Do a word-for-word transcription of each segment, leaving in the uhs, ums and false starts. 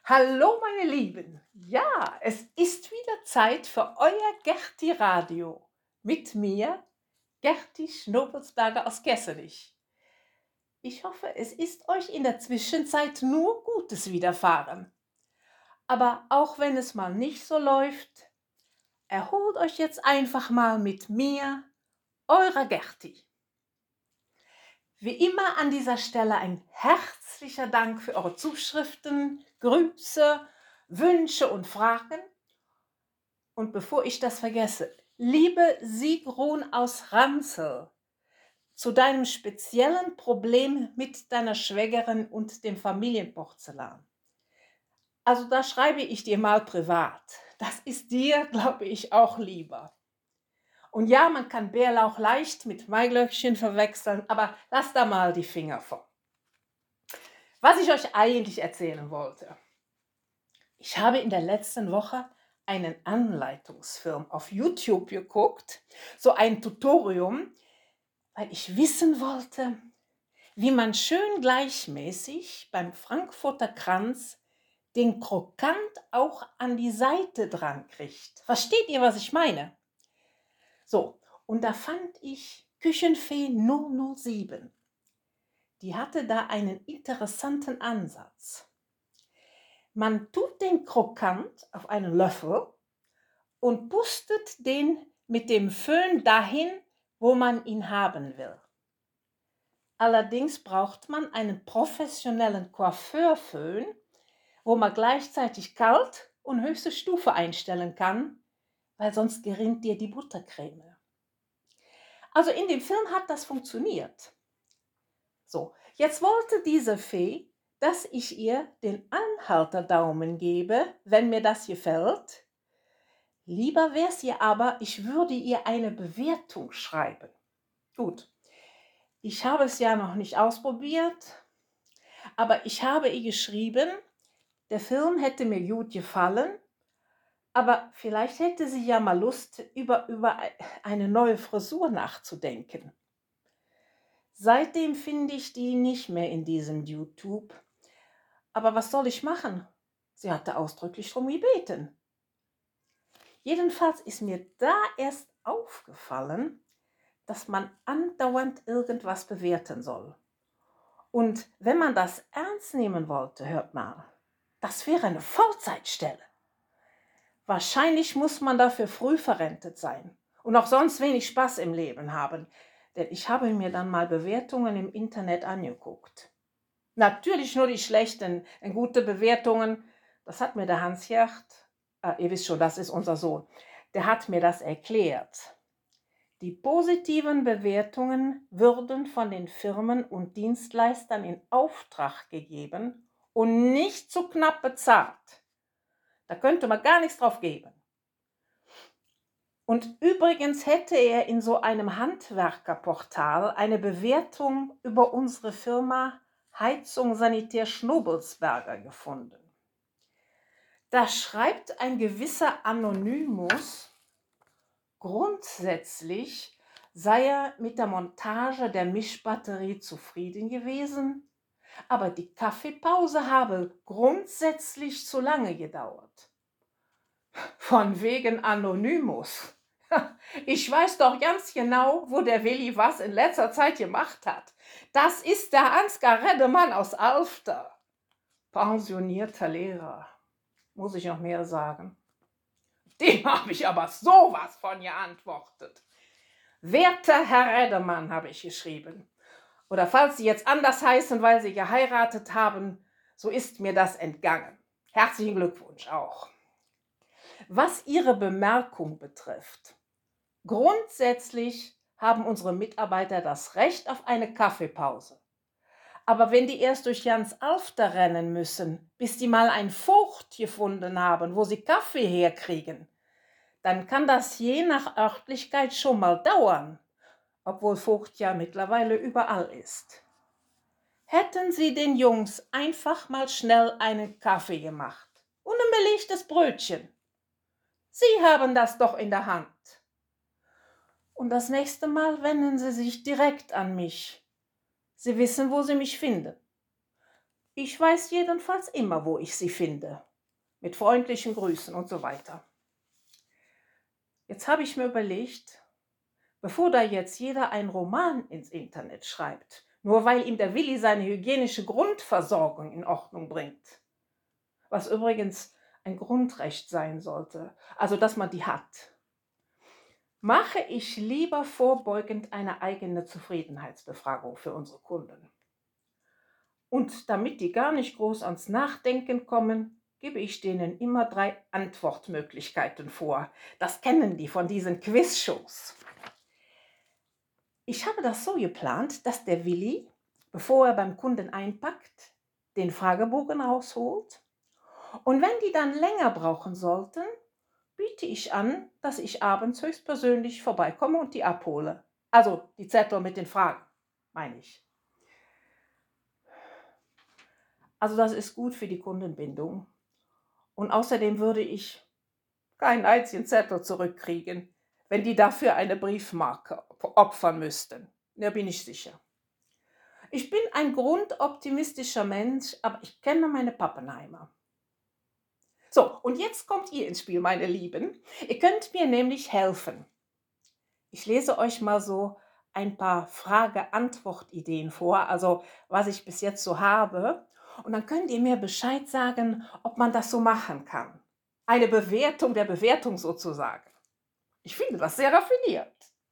Hallo meine Lieben, ja, es ist wieder Zeit für euer Gerti Radio mit mir, Gerti Schnobelsberger aus Kessenich. Ich hoffe, es ist euch in der Zwischenzeit nur Gutes widerfahren. Aber auch wenn es mal nicht so läuft, erholt euch jetzt einfach mal mit mir, eurer Gerti. Wie immer an dieser Stelle ein herzlicher Dank für eure Zuschriften, Grüße, Wünsche und Fragen. Und bevor ich das vergesse, liebe Sigrun aus Ranzel, zu deinem speziellen Problem mit deiner Schwägerin und dem Familienporzellan. Also da schreibe ich dir mal privat. Das ist dir, glaube ich, auch lieber. Und ja, man kann Bärlauch leicht mit Maiglöckchen verwechseln, aber lass da mal die Finger von. Was ich euch eigentlich erzählen wollte. Ich habe in der letzten Woche einen Anleitungsfilm auf YouTube geguckt, so ein Tutorium, weil ich wissen wollte, wie man schön gleichmäßig beim Frankfurter Kranz den Krokant auch an die Seite dran kriegt. Versteht ihr, was ich meine? So, und da fand ich Küchenfee null null sieben. Die hatte da einen interessanten Ansatz. Man tut den Krokant auf einen Löffel und pustet den mit dem Föhn dahin, wo man ihn haben will. Allerdings braucht man einen professionellen Coiffeurföhn, wo man gleichzeitig kalt und höchste Stufe einstellen kann, weil sonst gerinnt dir die Buttercreme. Also in dem Film hat das funktioniert. So, jetzt wollte diese Fee, dass ich ihr den Anhalterdaumen gebe, wenn mir das gefällt. Lieber wäre es ihr aber, ich würde ihr eine Bewertung schreiben. Gut, ich habe es ja noch nicht ausprobiert, aber ich habe ihr geschrieben, der Film hätte mir gut gefallen, aber vielleicht hätte sie ja mal Lust, über, über eine neue Frisur nachzudenken. Seitdem finde ich die nicht mehr in diesem YouTube. Aber was soll ich machen? Sie hatte ausdrücklich darum gebeten. Jedenfalls ist mir da erst aufgefallen, dass man andauernd irgendwas bewerten soll. Und wenn man das ernst nehmen wollte, hört mal, das wäre eine Vollzeitstelle. Wahrscheinlich muss man dafür früh verrentet sein und auch sonst wenig Spaß im Leben haben, denn ich habe mir dann mal Bewertungen im Internet angeguckt. Natürlich nur die schlechten, gute Bewertungen, das hat mir der Hans-Gert, äh, ihr wisst schon, das ist unser Sohn, der hat mir das erklärt. Die positiven Bewertungen würden von den Firmen und Dienstleistern in Auftrag gegeben und nicht zu knapp bezahlt. Da könnte man gar nichts drauf geben. Und übrigens hätte er in so einem Handwerkerportal eine Bewertung über unsere Firma Heizung Sanitär Schnobelsberger gefunden. Da schreibt ein gewisser Anonymous, grundsätzlich sei er mit der Montage der Mischbatterie zufrieden gewesen, aber die Kaffeepause habe grundsätzlich zu lange gedauert. Von wegen Anonymous. Ich weiß doch ganz genau, wo der Willi was in letzter Zeit gemacht hat. Das ist der Ansgar Reddemann aus Alfter. Pensionierter Lehrer. Muss ich noch mehr sagen? Dem habe ich aber sowas von geantwortet. Werter Herr Reddemann, habe ich geschrieben. Oder falls Sie jetzt anders heißen, weil Sie geheiratet haben, so ist mir das entgangen. Herzlichen Glückwunsch auch. Was Ihre Bemerkung betrifft, grundsätzlich haben unsere Mitarbeiter das Recht auf eine Kaffeepause. Aber wenn die erst durch ganz Alfter rennen müssen, bis die mal ein Vogt gefunden haben, wo sie Kaffee herkriegen, dann kann das je nach Örtlichkeit schon mal dauern, obwohl Vogt ja mittlerweile überall ist. Hätten Sie den Jungs einfach mal schnell einen Kaffee gemacht und ein belegtes Brötchen. Sie haben das doch in der Hand. Und das nächste Mal wenden Sie sich direkt an mich. Sie wissen, wo Sie mich finden. Ich weiß jedenfalls immer, wo ich sie finde. Mit freundlichen Grüßen und so weiter. Jetzt habe ich mir überlegt, bevor da jetzt jeder einen Roman ins Internet schreibt, nur weil ihm der Willi seine hygienische Grundversorgung in Ordnung bringt, was übrigens ein Grundrecht sein sollte, also dass man die hat, mache ich lieber vorbeugend eine eigene Zufriedenheitsbefragung für unsere Kunden. Und damit die gar nicht groß ans Nachdenken kommen, gebe ich denen immer drei Antwortmöglichkeiten vor. Das kennen die von diesen Quizshows. Ich habe das so geplant, dass der Willi, bevor er beim Kunden einpackt, den Fragebogen rausholt. Und wenn die dann länger brauchen sollten, biete ich an, dass ich abends höchstpersönlich vorbeikomme und die abhole. Also die Zettel mit den Fragen, meine ich. Also das ist gut für die Kundenbindung. Und außerdem würde ich keinen einzigen Zettel zurückkriegen, wenn die dafür eine Briefmarke opfern müssten. Da bin ich sicher. Ich bin ein grundoptimistischer Mensch, aber ich kenne meine Pappenheimer. So, und jetzt kommt ihr ins Spiel, meine Lieben. Ihr könnt mir nämlich helfen. Ich lese euch mal so ein paar Frage-Antwort-Ideen vor, also was ich bis jetzt so habe. Und dann könnt ihr mir Bescheid sagen, ob man das so machen kann. Eine Bewertung der Bewertung sozusagen. Ich finde das sehr raffiniert.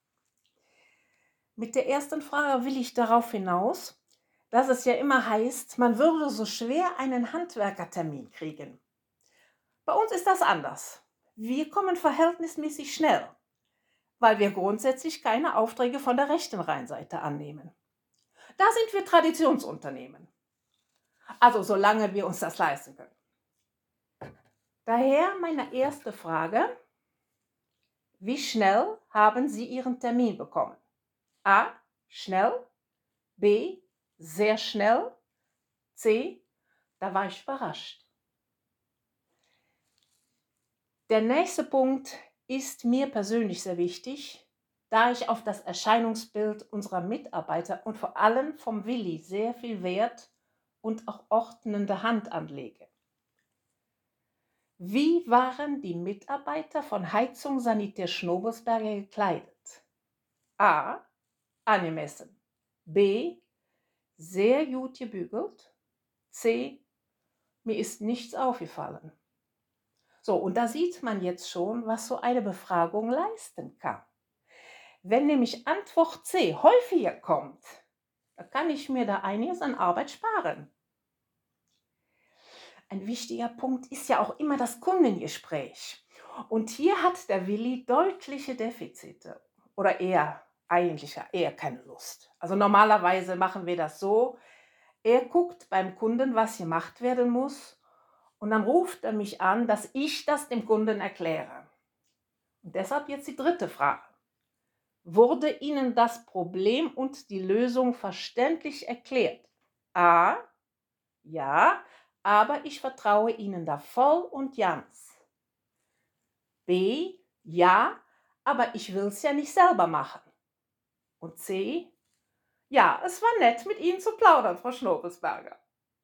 Mit der ersten Frage will ich darauf hinaus, dass es ja immer heißt, man würde so schwer einen Handwerkertermin kriegen. Bei uns ist das anders. Wir kommen verhältnismäßig schnell, weil wir grundsätzlich keine Aufträge von der rechten Rheinseite annehmen. Da sind wir Traditionsunternehmen. Also solange wir uns das leisten können. Daher meine erste Frage: Wie schnell haben Sie Ihren Termin bekommen? A. Schnell. B. Sehr schnell. C. Da war ich überrascht. Der nächste Punkt ist mir persönlich sehr wichtig, da ich auf das Erscheinungsbild unserer Mitarbeiter und vor allem vom Willi sehr viel Wert und auch ordnende Hand anlege. Wie waren die Mitarbeiter von Heizung Sanitär Schnobelsberger gekleidet? A. Angemessen. B. Sehr gut gebügelt. C. Mir ist nichts aufgefallen. So, und da sieht man jetzt schon, was so eine Befragung leisten kann. Wenn nämlich Antwort C häufiger kommt, dann kann ich mir da einiges an Arbeit sparen. Ein wichtiger Punkt ist ja auch immer das Kundengespräch. Und hier hat der Willi deutliche Defizite oder eher eigentlich eher keine Lust. Also normalerweise machen wir das so, er guckt beim Kunden, was gemacht werden muss, und dann ruft er mich an, dass ich das dem Kunden erkläre. Und deshalb jetzt die dritte Frage. Wurde Ihnen das Problem und die Lösung verständlich erklärt? A. Ja, aber ich vertraue Ihnen da voll und ganz. B. Ja, aber ich will es ja nicht selber machen. Und C. Ja, es war nett, mit Ihnen zu plaudern, Frau Schnobelsberger.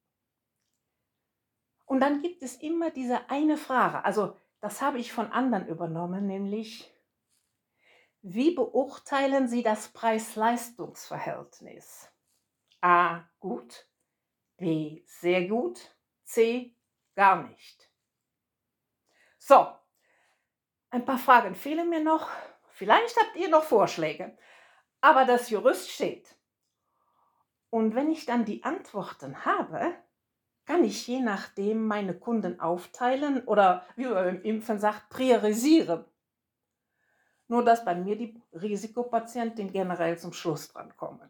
Und dann gibt es immer diese eine Frage, also das habe ich von anderen übernommen, nämlich: Wie beurteilen Sie das Preis-Leistungs-Verhältnis? A. Gut. B. Sehr gut. C. Gar nicht. So, ein paar Fragen fehlen mir noch. Vielleicht habt ihr noch Vorschläge, aber das Gerüst steht. Und wenn ich dann die Antworten habe, kann ich je nachdem meine Kunden aufteilen oder, wie man beim Impfen sagt, priorisieren. Nur dass bei mir die Risikopatienten generell zum Schluss dran kommen.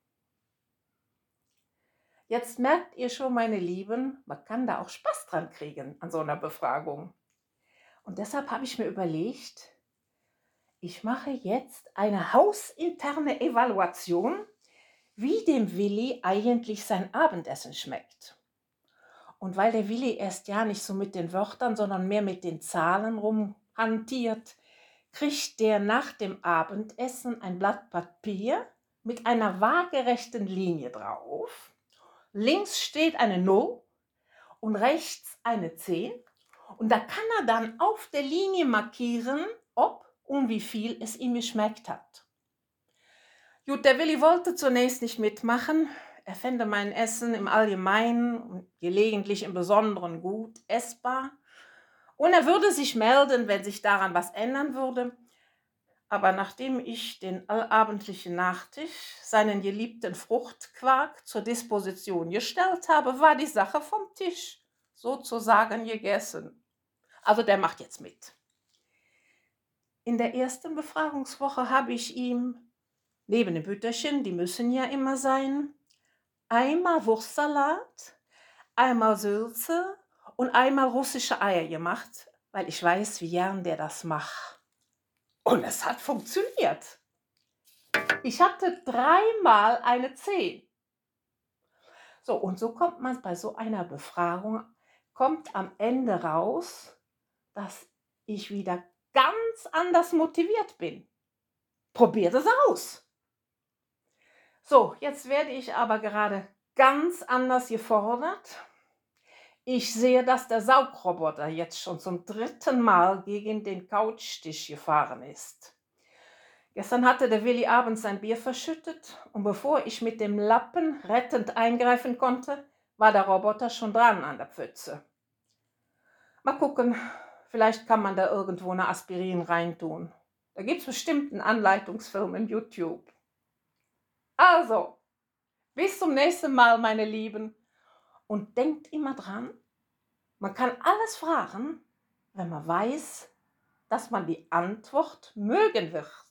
Jetzt merkt ihr schon, meine Lieben, man kann da auch Spaß dran kriegen an so einer Befragung. Und deshalb habe ich mir überlegt, ich mache jetzt eine hausinterne Evaluation, wie dem Willi eigentlich sein Abendessen schmeckt. Und weil der Willi erst ja nicht so mit den Wörtern, sondern mehr mit den Zahlen rumhantiert, kriegt der nach dem Abendessen ein Blatt Papier mit einer waagerechten Linie drauf, links steht eine null und rechts eine zehn. Und da kann er dann auf der Linie markieren, ob und wie viel es ihm geschmeckt hat. Gut, der Willi wollte zunächst nicht mitmachen. Er fände mein Essen im Allgemeinen und gelegentlich im Besonderen gut essbar. Und er würde sich melden, wenn sich daran was ändern würde. Aber nachdem ich den allabendlichen Nachtisch, seinen geliebten Fruchtquark, zur Disposition gestellt habe, war die Sache vom Tisch, sozusagen gegessen. Also der macht jetzt mit. In der ersten Befragungswoche habe ich ihm, neben den Bütterchen, die müssen ja immer sein, einmal Wurstsalat, einmal Sülze und einmal russische Eier gemacht, weil ich weiß, wie gern der das macht. Und es hat funktioniert. Ich hatte dreimal eine zehn. So, und so kommt man bei so einer Befragung, kommt am Ende raus, dass ich wieder ganz anders motiviert bin. Probiert es aus. So, jetzt werde ich aber gerade ganz anders gefordert. Ich sehe, dass der Saugroboter jetzt schon zum dritten Mal gegen den Couchtisch gefahren ist. Gestern hatte der Willi abends sein Bier verschüttet und bevor ich mit dem Lappen rettend eingreifen konnte, war der Roboter schon dran an der Pfütze. Mal gucken, vielleicht kann man da irgendwo eine Aspirin reintun. Da gibt es bestimmt einen Anleitungsfilm im YouTube. Also, bis zum nächsten Mal, meine Lieben. Und denkt immer dran, man kann alles fragen, wenn man weiß, dass man die Antwort mögen wird.